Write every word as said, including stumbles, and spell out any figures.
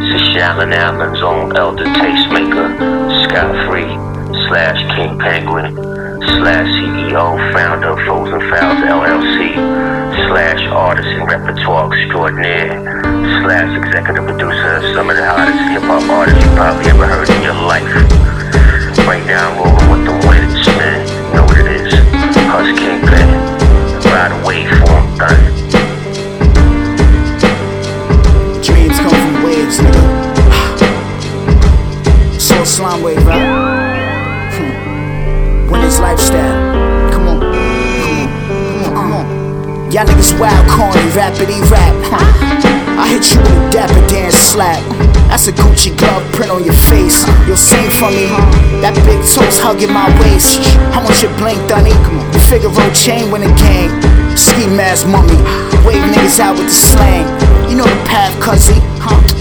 It's Shallon Allen's own elder tastemaker, Scott Free, slash King Penguin, slash C E O, founder of Foes and Fouls L L C, slash artist and repertoire extraordinaire, slash executive producer of some of the hottest hip-hop artists you probably ever heard in your life. Right now I'm rolling with the winds, man. You know what it is. Hush Kingpin. Ride away for him, done. Dreams come from waves, nigga. So slime wave, right? Hmm. Winners lifestyle. Come on. Come on. Come on. Come on. Y'all niggas wild, corny, rapidy rap. Huh? I hit you with a dapper dance slap. That's a Gucci glove print on your face. You'll sing for me, huh? That big toes hugging my waist. How much you blink, Dunny? You Figaro chain with a gang. Ski mask mummy. Wave niggas out with the slang. You know the path, cuzzy, huh?